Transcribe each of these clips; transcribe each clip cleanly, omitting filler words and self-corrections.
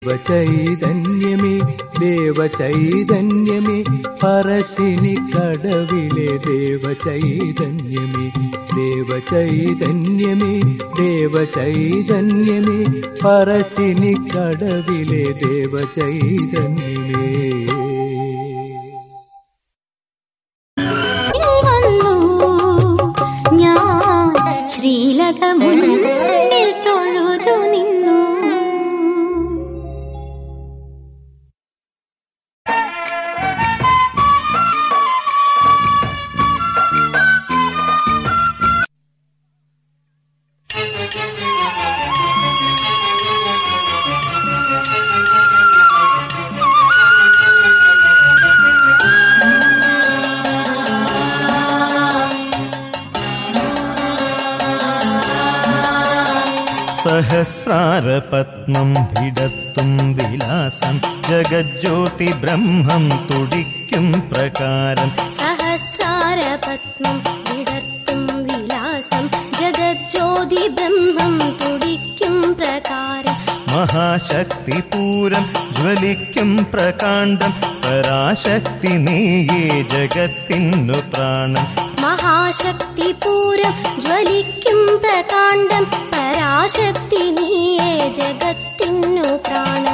ദേവചൈതന്യമേ ദേവചൈതന്യമേ പറശ്ശിനി കടവിലെ ദേവചൈതന്യമേ ദേവചൈതന്യമേ ദേവചൈതന്യമേ പറശ്ശിനി കടവിലെ ദേവചൈതന്യമേ ശ്രീലത മുന്നിൽ തൊഴുതു നിന്നു. സഹസ്രാരപത്മം വിടത്തും വിലാസം ജഗജ്യോതി ബ്രഹ്മം തുടിക്കും പ്രകാരം. സഹസ്രാരപത്മം വിടത്തും വിലാസം ജഗജ്യോതി ബ്രഹ്മം തുടിക്കും പ്രകാരം. മഹാശക്തിപൂരം ജ്വലിക്കും പ്രകാണ്ഡം പരാശക്തി നീയേ ജഗത്തിനു പ്രാണൻ. മഹാശക്തിപൂരം ജ്വലിക്കും പ്രകാണ്ഡം പരാശക്തി നീയേ ജഗത്തിനു പ്രാണൻ.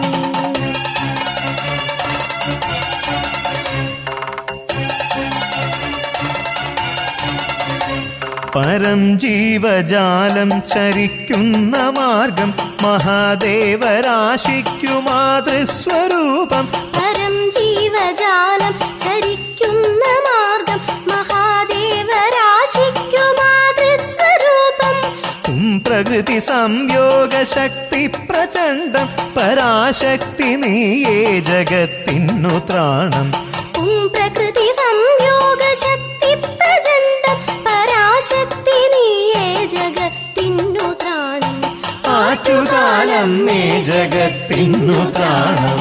പരം ജീവജാലം ചരിക്കുന്ന മാർഗം മഹാദേവരാശിക്കു മാതൃസ്വരൂപം. പരം ജീവജാലം ചരിക്കുന്ന മാർഗം മഹാദേവരാശിക്കു മാതൃസ്വരൂപം. പ്രകൃതി സംയോഗ ശക്തി പ്രചണ്ഡം പരാശക്തി നീയേ ജഗത്തിനു ത്രാണം. പ്രകൃതി സംയോഗ ശക്തി പ്രചണ്ഡം പരാശക്തി നീയേ ജഗത്തിനു ത്രാണം. ആറ്റുകാലം മേ ജഗത്തിനു ത്രാണം.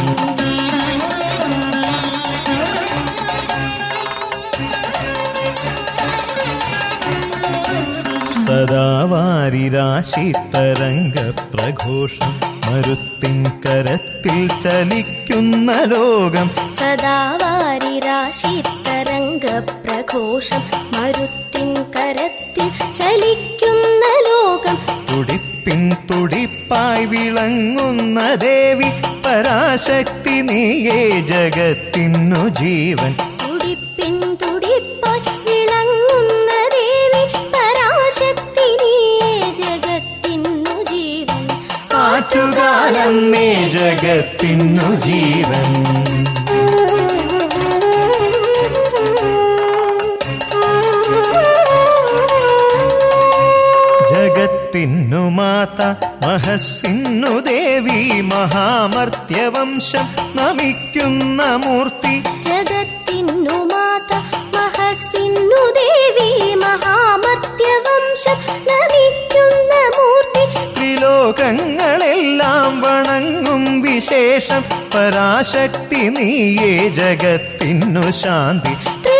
സദാ വാരിരാശി തരംഗ പ്രഘോഷം മരുത്തിൻ കരത്തിൽ ചലിക്കുന്ന ലോകം. സദാ വാരിരാശി തരംഗ പ്രഘോഷം മരുത്തിൻ കരത്തിൽ ചലിക്കുന്ന ലോകം. തുടിപ്പിൻ തുടിപ്പായി വിളങ്ങുന്ന ദേവി പരാശക്തി നീയേ ജഗത്തിനു ജീവൻ. തുടിപ്പിൻ തുടിപ്പായി വിളങ്ങുന്ന ദേവി പരാശക്തി നീയേ ജഗത്തിനു ജീവൻ. ആറ്റുകാലം മേ ജഗത്തിനു ജീവൻ. ജഗത്തിനു മാത മഹസ്സിന്നു ദേവി മഹാമർത്യവംശം നമിക്കുന്ന മൂർത്തി. ജഗത്തിനു മാത മഹസ്സിന്നു ദേവി മഹാമർത്യവംശം നമിക്കുന്ന മൂർത്തി. ത്രിലോകങ്ങളെല്ലാം വണങ്ങും വിശേഷം പരാശക്തി നീയേ ജഗത്തിനു ശാന്തി.